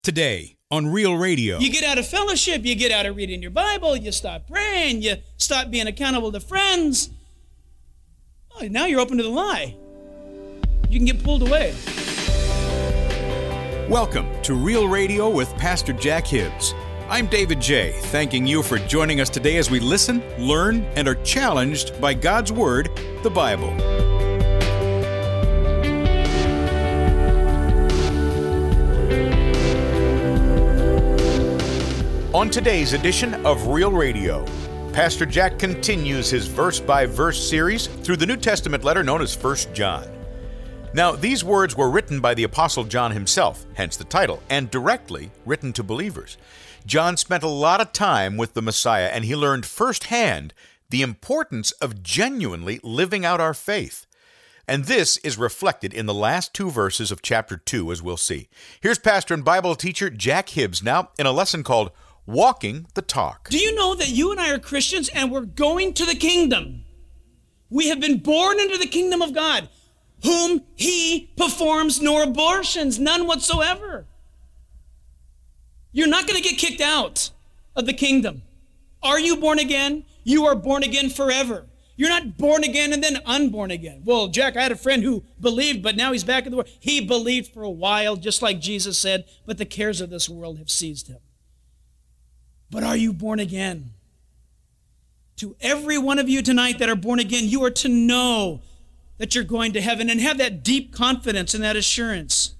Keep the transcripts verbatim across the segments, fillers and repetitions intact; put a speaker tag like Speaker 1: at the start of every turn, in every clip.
Speaker 1: Today on Real Radio.
Speaker 2: You get out of fellowship, you get out of reading your Bible, you stop praying, you stop being accountable to friends. Oh, now you're open to the lie. You can get pulled away.
Speaker 1: Welcome to Real Radio with Pastor Jack Hibbs. I'm David J., thanking you for joining us today as we listen, learn, and are challenged by God's Word, the Bible. On today's edition of Real Radio, Pastor Jack continues his verse-by-verse series through the New Testament letter known as First John. Now, these words were written by the Apostle John himself, hence the title, and directly written to believers. John spent a lot of time with the Messiah, and he learned firsthand the importance of genuinely living out our faith. And this is reflected in the last two verses of chapter two, as we'll see. Here's pastor and Bible teacher Jack Hibbs now in a lesson called Walking the Talk.
Speaker 2: Do you know that you and I are Christians and we're going to the kingdom? We have been born into the kingdom of God, whom he performs no abortions, none whatsoever. You're not going to get kicked out of the kingdom. Are you born again? You are born again forever. You're not born again and then unborn again. Well, Jack, I had a friend who believed, but now he's back in the world. He believed for a while, just like Jesus said, but the cares of this world have seized him. But are you born again? To every one of you tonight that are born again, you are to know that you're going to heaven and have that deep confidence and that assurance.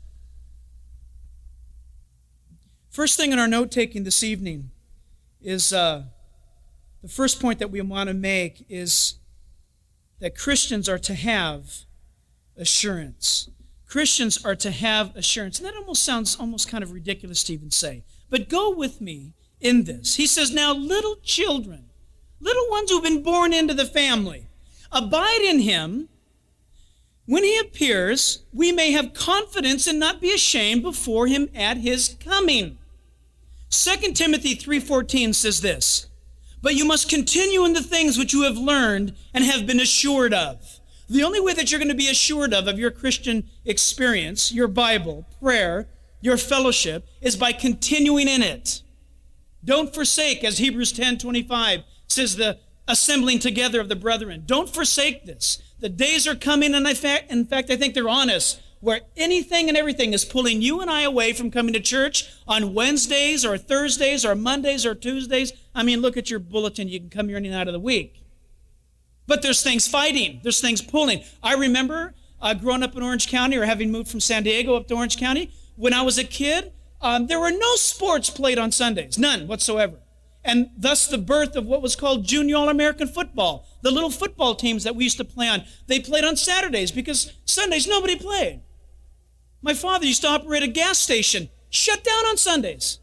Speaker 2: First thing in our note-taking this evening is uh, the first point that we want to make is that Christians are to have assurance. Christians are to have assurance. And that almost sounds almost kind of ridiculous to even say. But go with me in this. He says, now little children, little ones who've been born into the family, abide in him. When he appears, we may have confidence and not be ashamed before him at his coming. Second Timothy three fourteen says this, but you must continue in the things which you have learned and have been assured of. The only way that you're going to be assured of, of your Christian experience, your Bible, prayer, your fellowship, is by continuing in it. Don't forsake, as Hebrews ten twenty-five says, the assembling together of the brethren. Don't forsake this. The days are coming, and I fa- in fact, I think they're on us, where anything and everything is pulling you and I away from coming to church on Wednesdays or Thursdays or Mondays or Tuesdays. I mean, look at your bulletin. You can come here any night of the week. But there's things fighting. There's things pulling. I remember uh, growing up in Orange County or having moved from San Diego up to Orange County. When I was a kid, um, there were no sports played on Sundays, none whatsoever. And thus the birth of what was called Junior All-American Football. The little football teams that we used to play on, they played on Saturdays because Sundays nobody played. My father used to operate a gas station, shut down on Sundays.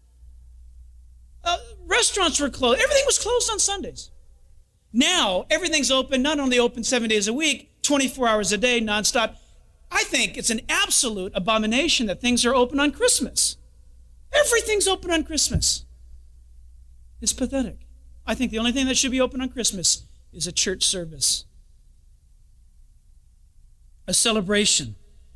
Speaker 2: Uh, restaurants were closed. Everything was closed on Sundays. Now, everything's open, not only open seven days a week, twenty-four hours a day, nonstop. I think it's an absolute abomination that things are open on Christmas. Everything's open on Christmas. It's pathetic. I think the only thing that should be open on Christmas is a church service, a celebration.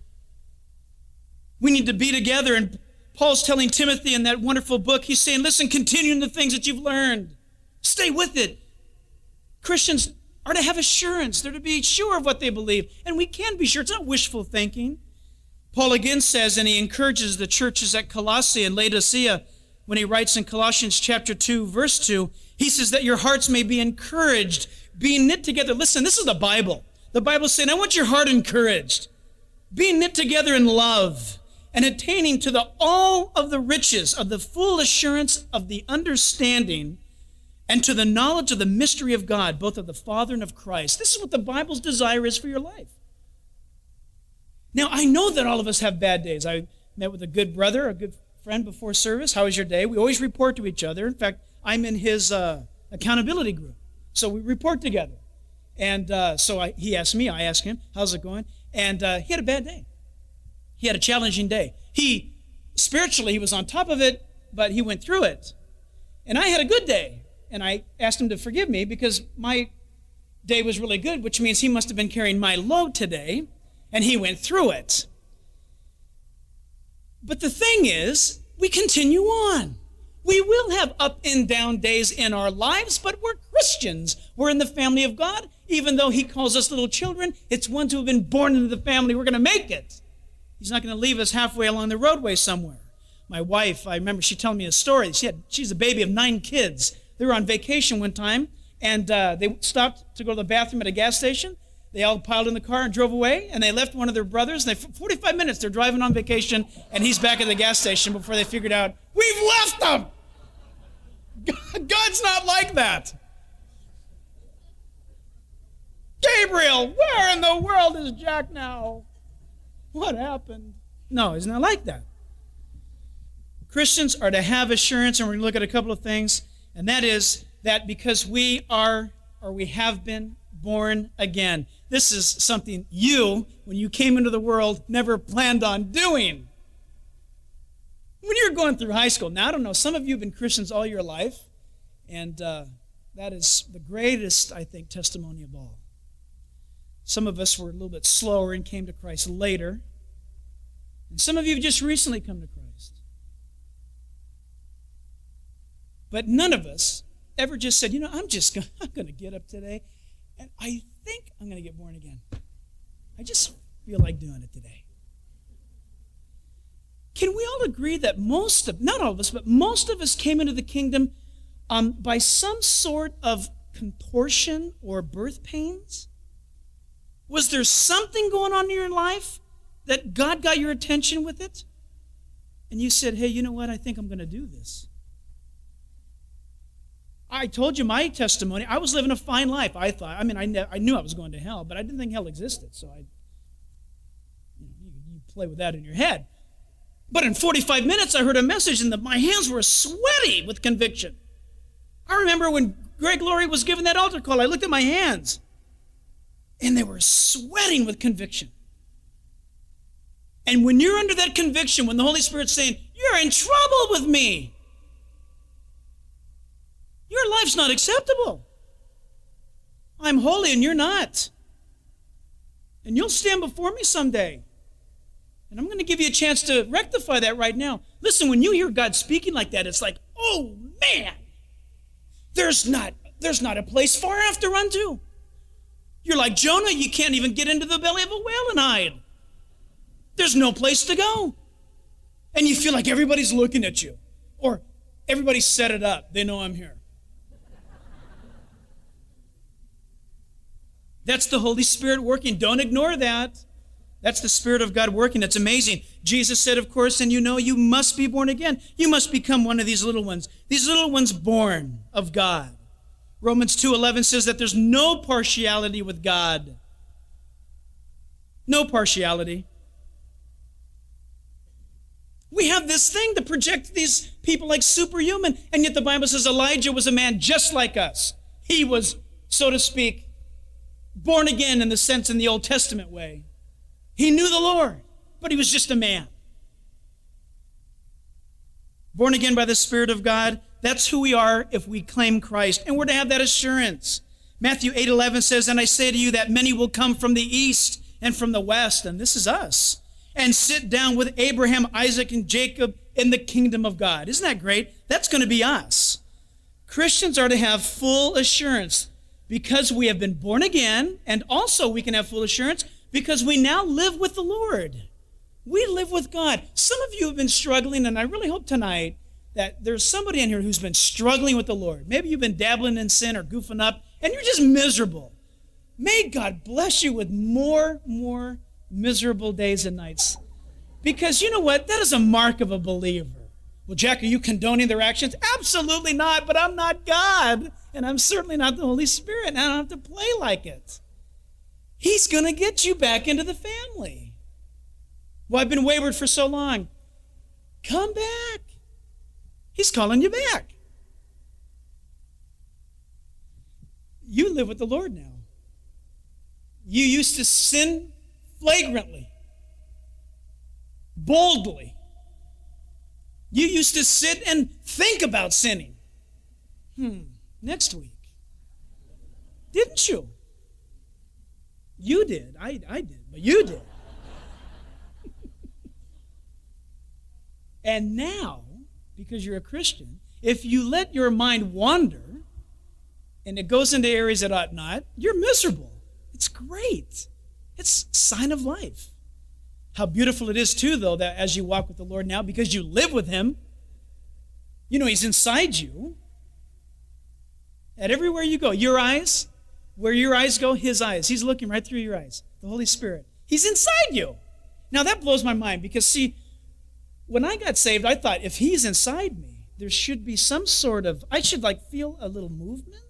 Speaker 2: We need to be together, and Paul's telling Timothy in that wonderful book, he's saying, listen, continue in the things that you've learned. Stay with it. Christians are to have assurance. They're to be sure of what they believe, and we can be sure. It's not wishful thinking. Paul again says, and he encourages the churches at Colossae and Laodicea, when he writes in Colossians chapter two, verse two, he says that your hearts may be encouraged, being knit together. Listen, this is the Bible. The Bible's saying, I want your heart encouraged, being knit together in love, and attaining to the all of the riches of the full assurance of the understanding and to the knowledge of the mystery of God, both of the Father and of Christ. This is what the Bible's desire is for your life. Now, I know that all of us have bad days. I met with a good brother, a good friend before service. How was your day? We always report to each other. In fact, I'm in his uh, accountability group, so we report together. And uh, so I, he asked me, I asked him, how's it going? And uh, he had a bad day. He had a challenging day. He, spiritually, he was on top of it, but he went through it. And I had a good day. And I asked him to forgive me because my day was really good, which means he must have been carrying my load today, and he went through it. But the thing is, we continue on. We will have up and down days in our lives, but we're Christians. We're in the family of God. Even though he calls us little children, it's ones who have been born into the family. We're going to make it. He's not going to leave us halfway along the roadway somewhere. My wife, I remember she telling me a story. She had, she's a baby of nine kids. They were on vacation one time, and uh, they stopped to go to the bathroom at a gas station. They all piled in the car and drove away, and they left one of their brothers. And they, forty-five minutes, they're driving on vacation, and he's back at the gas station before they figured out, we've left them! God's not like that. Gabriel, where in the world is Jack now? What happened? No, he's not like that. Christians are to have assurance, and we're going to look at a couple of things, and that is that because we are, or we have been, born again. This is something you, when you came into the world, never planned on doing. When you're going through high school, now I don't know, some of you have been Christians all your life, and uh, that is the greatest, I think, testimony of all. Some of us were a little bit slower and came to Christ later, and some of you have just recently come to Christ. But none of us ever just said, you know, I'm just gonna, I'm going to get up today, and I think I'm going to get born again. I just feel like doing it today. Can we all agree that most of, not all of us, but most of us came into the kingdom um, by some sort of contortion or birth pains? Was there something going on in your life that God got your attention with it? And you said, hey, you know what? I think I'm going to do this. I told you my testimony. I was living a fine life. I thought, I mean, I, ne- I knew I was going to hell, but I didn't think hell existed. So I, you, know, you, you play with that in your head. But in forty-five minutes, I heard a message, and the, my hands were sweaty with conviction. I remember when Greg Laurie was giving that altar call, I looked at my hands, and they were sweating with conviction. And when you're under that conviction, when the Holy Spirit's saying, you're in trouble with me, your life's not acceptable. I'm holy and you're not. And you'll stand before me someday. And I'm going to give you a chance to rectify that right now. Listen, when you hear God speaking like that, it's like, oh man, there's not, there's not a place far enough to run to. You're like Jonah, you can't even get into the belly of a whale and hide. There's no place to go. And you feel like everybody's looking at you. Or everybody set it up. They know I'm here. That's the Holy Spirit working. Don't ignore that. That's the Spirit of God working. It's amazing. Jesus said, of course, and you know, you must be born again. You must become one of these little ones. These little ones born of God. Romans two eleven says that there's no partiality with God. No partiality. We have this thing to project these people like superhuman, and yet the Bible says Elijah was a man just like us. He was, so to speak, born again in the sense in the Old Testament way. He knew the Lord, but he was just a man. Born again by the Spirit of God, that's who we are if we claim Christ, and we're to have that assurance. Matthew eight eleven says, and I say to you that many will come from the east and from the west, and this is us, and sit down with Abraham, Isaac, and Jacob in the kingdom of God. Isn't that great? That's going to be us. Christians are to have full assurance because we have been born again, and also we can have full assurance because we now live with the Lord. We live with God. Some of you have been struggling, and I really hope tonight that there's somebody in here who's been struggling with the Lord. Maybe you've been dabbling in sin or goofing up, and you're just miserable. May God bless you with more, more miserable days and nights. Because you know what? That is a mark of a believer. Well, Jack, are you condoning their actions? Absolutely not, but I'm not God, and I'm certainly not the Holy Spirit, and I don't have to play like it. He's going to get you back into the family. Well, I've been wayward for so long. Come back. He's calling you back. You live with the Lord now. You used to sin flagrantly, boldly. You used to sit and think about sinning. Hmm, next week. Didn't you? You did. I, I did, but you did. And now, because you're a Christian, if you let your mind wander and it goes into areas it ought not, you're miserable. It's great. It's a sign of life. How beautiful it is, too, though, that as you walk with the Lord now, because you live with him, you know he's inside you. And everywhere you go, your eyes, where your eyes go, his eyes. He's looking right through your eyes. The Holy Spirit. He's inside you. Now, that blows my mind because, see, when I got saved, I thought if he's inside me, there should be some sort of, I should like feel a little movement.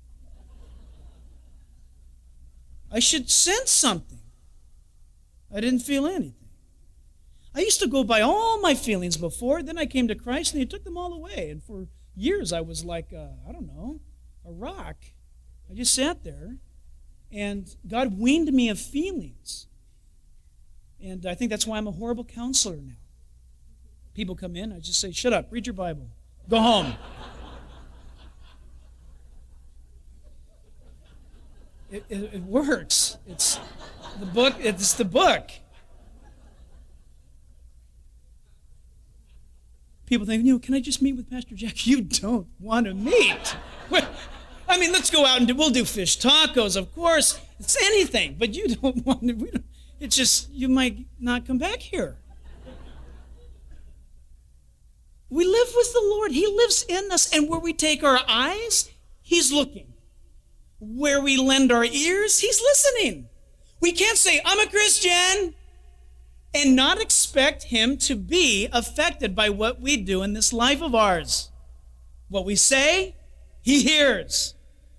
Speaker 2: I should sense something. I didn't feel anything. I used to go by all my feelings before. Then I came to Christ and he took them all away. And for years I was like, uh, I don't know, a rock. I just sat there and God weaned me of feelings. And I think that's why I'm a horrible counselor now. People come in, I just say, shut up, read your Bible. Go home. It, it, it works. It's the book. It's the book. People think, you know, can I just meet with Pastor Jack? You don't want to meet. I mean, let's go out and do, we'll do fish tacos, of course. It's anything, but you don't want to. We don't, it's just, you might not come back here. We live with the Lord. He lives in us, and where we take our eyes, he's looking. Where we lend our ears, he's listening. We can't say, I'm a Christian, and not expect him to be affected by what we do in this life of ours. What we say, he hears.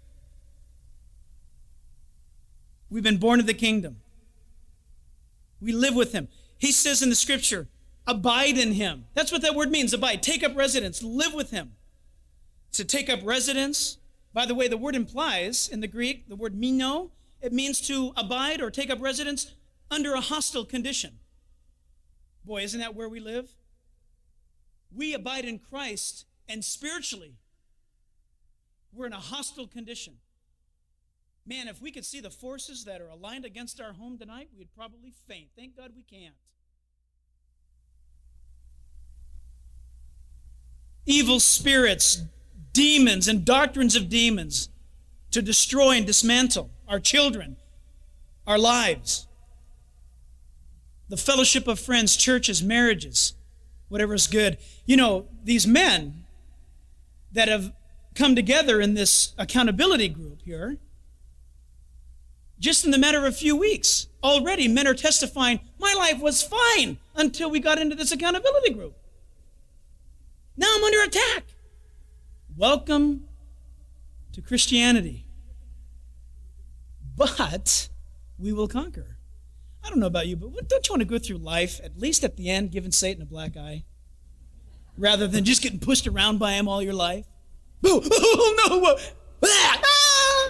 Speaker 2: We've been born of the kingdom. We live with him. He says in the scripture, abide in him. That's what that word means, abide. Take up residence, live with him. To take up residence, by the way, the word implies, in the Greek, the word meno, it means to abide or take up residence under a hostile condition. Boy, isn't that where we live? We abide in Christ, and spiritually, we're in a hostile condition. Man, if we could see the forces that are aligned against our home tonight, we'd probably faint. Thank God we can't. Evil spirits, demons, and doctrines of demons to destroy and dismantle our children, our lives, the fellowship of friends, churches, marriages, whatever is good. You know, these men that have come together in this accountability group here, just in the matter of a few weeks, already men are testifying, my life was fine until we got into this accountability group. Now I'm under attack. Welcome to Christianity. But we will conquer. I don't know about you, but don't you want to go through life, at least at the end, giving Satan a black eye? Rather than just getting pushed around by him all your life? Oh, oh no! Ah!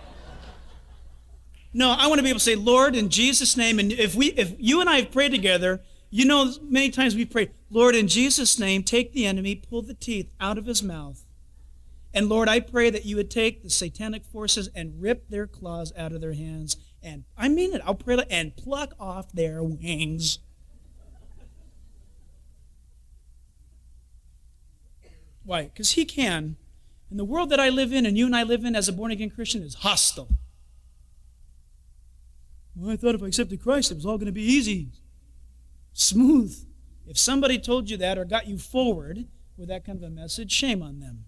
Speaker 2: No, I want to be able to say, Lord, in Jesus' name, and if we, if you and I have prayed together, you know, many times we pray, Lord, in Jesus' name, take the enemy, pull the teeth out of his mouth. And Lord, I pray that you would take the satanic forces and rip their claws out of their hands. And I mean it, I'll pray that, and pluck off their wings. Why? Because he can. And the world that I live in and you and I live in as a born-again Christian is hostile. Well, I thought if I accepted Christ, it was all going to be easy, smooth. If somebody told you that or got you forward with that kind of a message, shame on them.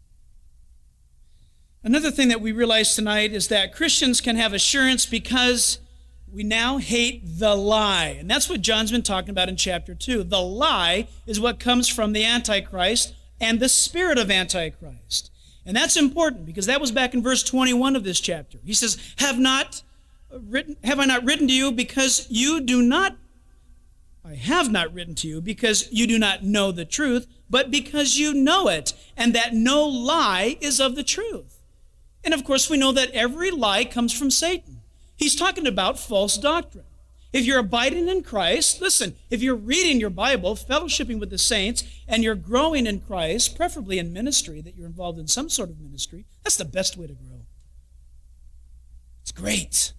Speaker 2: Another thing that we realize tonight is that Christians can have assurance because we now hate the lie. And that's what John's been talking about in chapter two. The lie is what comes from the Antichrist and the spirit of Antichrist. And that's important because that was back in verse twenty-one of this chapter. He says, Have not written, have I not written to you because you do not, I have not written to you because you do not know the truth, but because you know it, and that no lie is of the truth. And of course, we know that every lie comes from Satan. He's talking about false doctrine. If you're abiding in Christ, listen, if you're reading your Bible, fellowshipping with the saints, and you're growing in Christ, preferably in ministry, that you're involved in some sort of ministry, that's the best way to grow. It's great.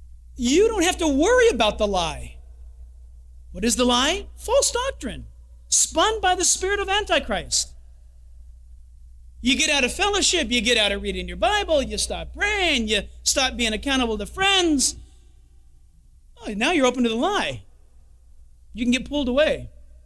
Speaker 2: You don't have to worry about the lie. What is the lie? False doctrine. spun by the spirit of Antichrist. You get out of fellowship, you get out of reading your Bible, you stop praying, you stop being accountable to friends. Oh, now you're open to the lie. You can get pulled away.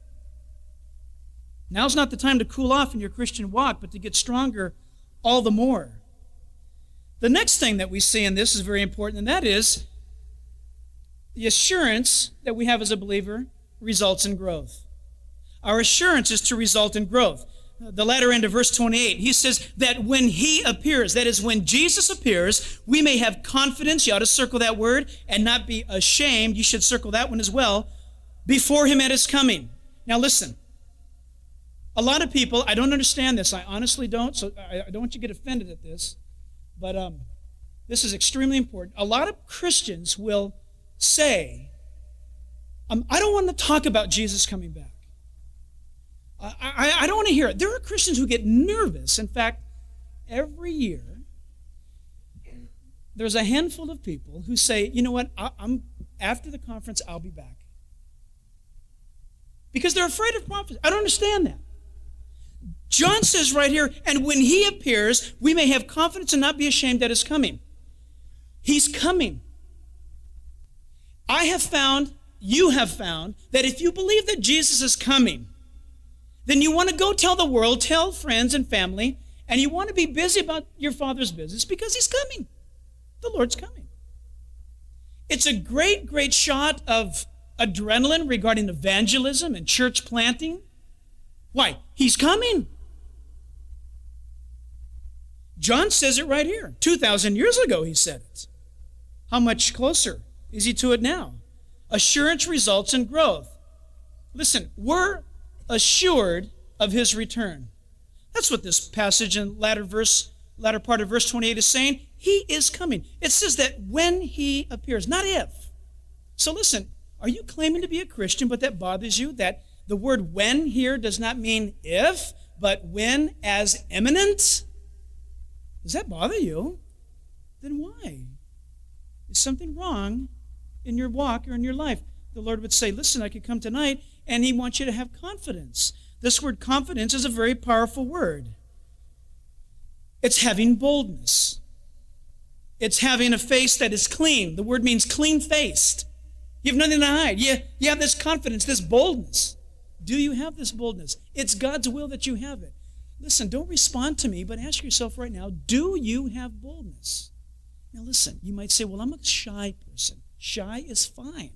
Speaker 2: Now's not the time to cool off in your Christian walk, but to get stronger all the more. The next thing that we see in this is very important, and that is the assurance that we have as a believer results in growth. Our assurance is to result in growth. The latter end of verse twenty-eight, he says that when he appears, that is, when Jesus appears, we may have confidence, you ought to circle that word, and not be ashamed, you should circle that one as well, before him at his coming. Now listen, a lot of people, I don't understand this, I honestly don't, so I don't want you to get offended at this, but um, this is extremely important. A lot of Christians will say, um, I don't want to talk about Jesus coming back. I, I, I don't want to hear it. There are Christians who get nervous. In fact, every year, there's a handful of people who say, you know what, I, I'm after the conference, I'll be back. Because they're afraid of prophecy. I don't understand that. John says right here, and when he appears, we may have confidence and not be ashamed at his coming. He's coming. I have found, you have found, that if you believe that Jesus is coming, then you want to go tell the world, tell friends and family, and you want to be busy about your Father's business because he's coming. The Lord's coming. It's a great, great shot of adrenaline regarding evangelism and church planting. Why? He's coming. John says it right here. two thousand years ago he said it. How much closer is he to it now? Assurance results in growth. Listen, we're assured of his return. That's what this passage in latter verse, latter part of verse twenty-eight is saying. He is coming. It says that when he appears, not if. So listen, are you claiming to be a Christian, but that bothers you? That the word when here does not mean if, but when as imminent? Does that bother you? Then why? Is something wrong in your walk or in your life? The Lord would say, listen, I could come tonight, and he wants you to have confidence. This word confidence is a very powerful word. It's having boldness. It's having a face that is clean. The word means clean-faced. You have nothing to hide. You, you have this confidence, this boldness. Do you have this boldness? It's God's will that you have it. Listen, don't respond to me, but ask yourself right now, do you have boldness? Now listen, you might say, well, I'm a shy person. Shy is fine.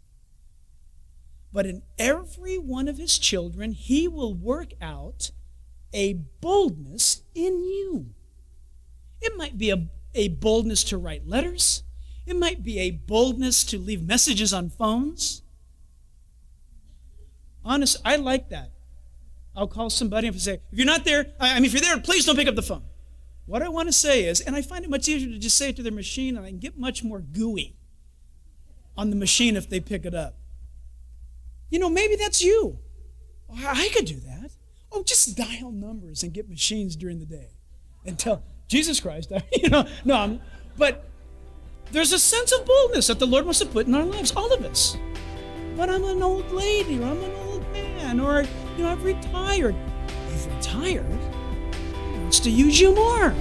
Speaker 2: But in every one of his children, he will work out a boldness in you. It might be a, a boldness to write letters. It might be a boldness to leave messages on phones. Honest, I like that. I'll call somebody and say, if you're not there, I mean, if you're there, please don't pick up the phone. What I want to say is, and I find it much easier to just say it to their machine, and I can get much more gooey on the machine if they pick it up. You know, maybe that's you. Oh, I could do that. Oh, just dial numbers and get machines during the day and tell Jesus Christ. You know, no, I'm, but there's a sense of boldness that the Lord wants to put in our lives, all of us. But I'm an old lady, or I'm an old man, or, you know, I've retired. You've retired? He wants to use you more.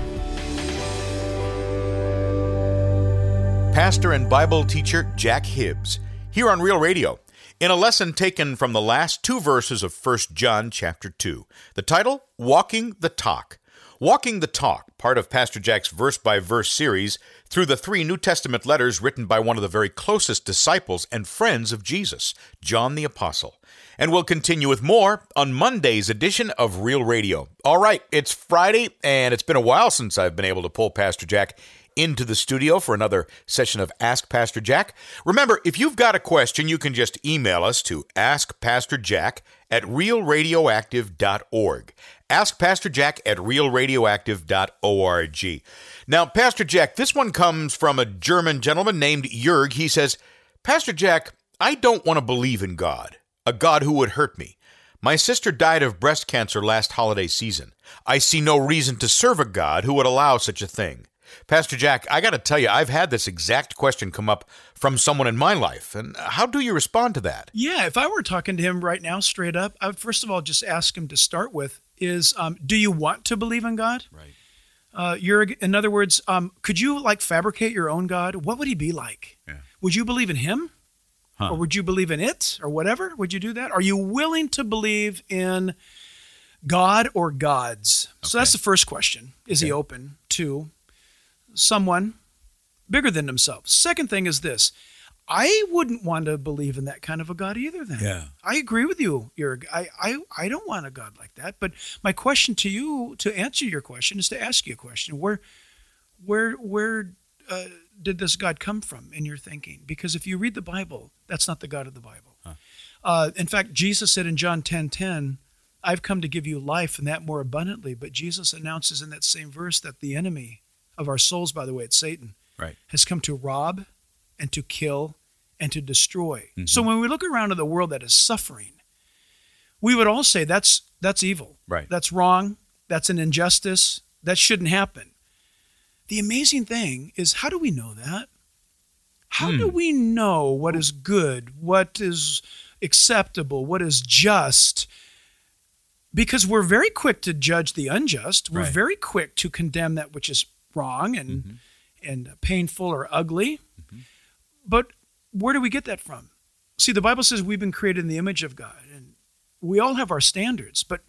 Speaker 1: Pastor and Bible teacher Jack Hibbs, here on Real Radio, in a lesson taken from the last two verses of First John chapter two. The title, Walking the Talk. Walking the Talk, part of Pastor Jack's verse-by-verse series through the three New Testament letters written by one of the very closest disciples and friends of Jesus, John the Apostle. And we'll continue with more on Monday's edition of Real Radio. All right, it's Friday, and it's been a while since I've been able to pull Pastor Jack into the studio for another session of Ask Pastor Jack. Remember, if you've got a question, you can just email us to ask pastor jack at real radioactive dot org. ask pastor jack at real radioactive dot org. Now, Pastor Jack, this one comes from a German gentleman named Jörg. He says, Pastor Jack, I don't want to believe in God, a God who would hurt me. My sister died of breast cancer last holiday season. I see no reason to serve a God who would allow such a thing. Pastor Jack, I got to tell you, I've had this exact question come up from someone in my life. And how do you respond to that?
Speaker 2: Yeah, if I were talking to him right now, straight up, I would first of all just ask him to start with is, um, do you want to believe in God?
Speaker 1: Right.
Speaker 2: Uh, you're, in other words, um, could you like fabricate your own God? What would he be like? Yeah. Would you believe in him? Huh. Or would you believe in it or whatever? Would you do that? Are you willing to believe in God or gods? Okay. So that's the first question. Is okay. he open to someone bigger than himself? Second thing is this. I wouldn't want to believe in that kind of a God either then.
Speaker 1: Yeah.
Speaker 2: I agree with you. You're, I, I, I don't want a God like that. But my question to you, to answer your question, is to ask you a question. Where, where, where uh, did this God come from in your thinking? Because if you read the Bible, that's not the God of the Bible. Huh. Uh, in fact, Jesus said in John ten ten, I've come to give you life and that more abundantly. But Jesus announces in that same verse that the enemy of our souls, by the way, it's Satan, right, has come to rob and to kill and to destroy. Mm-hmm. So when we look around at the world that is suffering, we would all say that's that's evil. Right. That's wrong. That's an injustice. That shouldn't happen. The amazing thing is, how do we know that? How mm. do we know what is good, what is acceptable, what is just? Because we're very quick to judge the unjust. We're right. very quick to condemn that which is wrong and mm-hmm. and painful or ugly. Mm-hmm. But where do we get that from? See, the Bible says we've been created in the image of God, and we all have our standards, but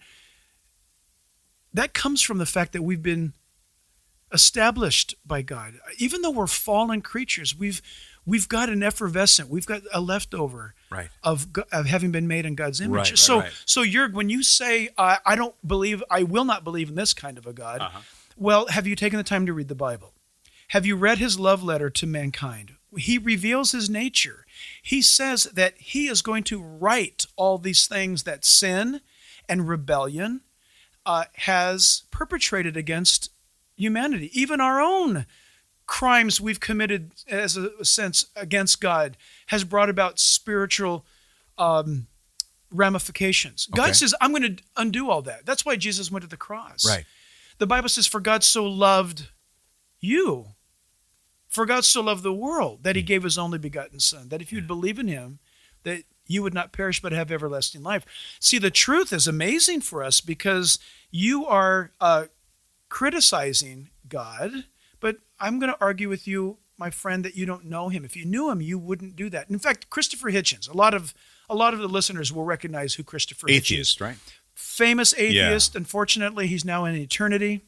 Speaker 2: that comes from the fact that we've been established by God. Even though we're fallen creatures, we've we've got an effervescent, we've got a leftover right. of of having been made in God's image. Right, right, so, right. so you're when you say uh, I don't believe, I will not believe in this kind of a God. Uh-huh. Well, have you taken the time to read the Bible? Have you read his love letter to mankind? He reveals his nature. He says that he is going to right all these things that sin and rebellion uh, has perpetrated against humanity. Even our own crimes we've committed as a sense against God has brought about spiritual um, ramifications. Okay. God says, I'm going to undo all that. That's why Jesus went to the cross. Right. The Bible says, for God so loved you, for God so loved the world that he gave his only begotten son, that if you'd believe in him, that you would not perish but have everlasting life. See, the truth is amazing for us because you are uh, criticizing God, but I'm going to argue with you, my friend, that you don't know him. If you knew him, you wouldn't do that. In fact, Christopher Hitchens, a lot of a lot of the listeners will recognize who Christopher Hitchens is.
Speaker 1: Atheist, right?
Speaker 2: Famous atheist. Yeah. Unfortunately, he's now in eternity.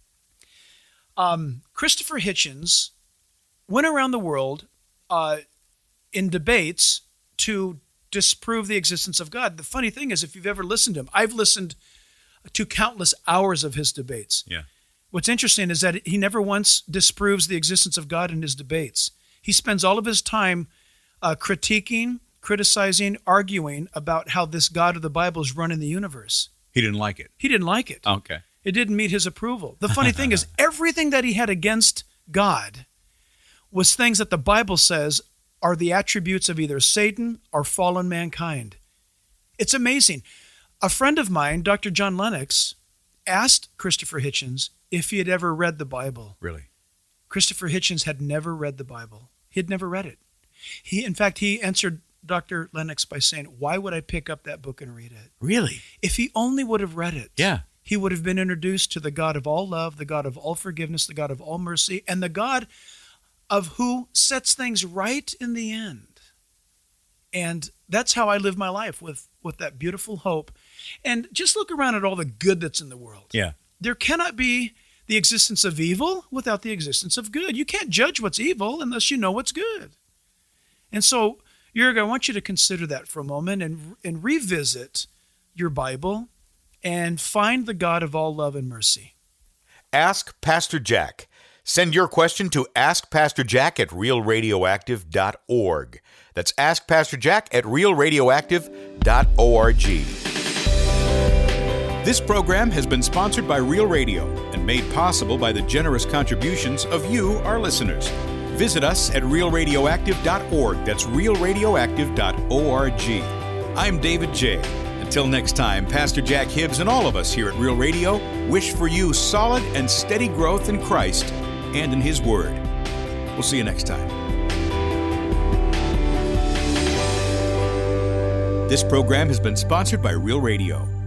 Speaker 2: Um, Christopher Hitchens went around the world uh, in debates to disprove the existence of God. The funny thing is, if you've ever listened to him, I've listened to countless hours of his debates. Yeah. What's interesting is that he never once disproves the existence of God in his debates. He spends all of his time uh, critiquing, criticizing, arguing about how this God of the Bible is running the universe.
Speaker 1: He didn't like it.
Speaker 2: He didn't like it.
Speaker 1: Okay.
Speaker 2: It didn't meet his approval. The funny thing is, everything that he had against God was things that the Bible says are the attributes of either Satan or fallen mankind. It's amazing. A friend of mine, Doctor John Lennox, asked Christopher Hitchens if he had ever read the Bible.
Speaker 1: Really?
Speaker 2: Christopher Hitchens had never read the Bible. He had never read it. He, in fact, he answered Doctor Lennox by saying, why would I pick up that book and read it?
Speaker 1: Really?
Speaker 2: If he only would have read it.
Speaker 1: Yeah.
Speaker 2: He would have been introduced to the God of all love, the God of all forgiveness, the God of all mercy, and the God of who sets things right in the end. And that's how I live my life, with, with that beautiful hope. And just look around at all the good that's in the world.
Speaker 1: Yeah.
Speaker 2: There cannot be the existence of evil without the existence of good. You can't judge what's evil unless you know what's good. And so, Jurg, I want you to consider that for a moment and, and revisit your Bible and find the God of all love and mercy.
Speaker 1: Ask Pastor Jack. Send your question to ask pastor jack at real radioactive dot org. That's ask pastor jack at real radioactive dot org. This program has been sponsored by Real Radio and made possible by the generous contributions of you, our listeners. Visit us at real radioactive dot org. That's real radioactive dot org. I'm David J. Until next time, Pastor Jack Hibbs and all of us here at Real Radio wish for you solid and steady growth in Christ
Speaker 3: and in His Word. We'll see you next time. This program has been sponsored by Real Radio.